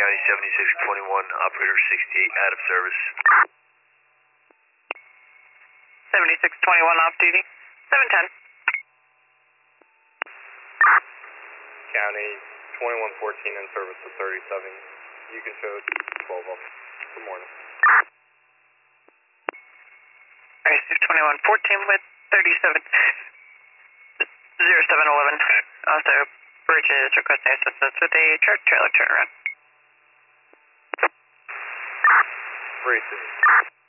County 7621, operator 68 out of service. 7621 off duty. 710. County 2114 in service to 37. You can show 12 up. Good morning. Alright, 2114 with 37. 0711. Also, Bridge is requesting assistance with a truck trailer turnaround. Racing.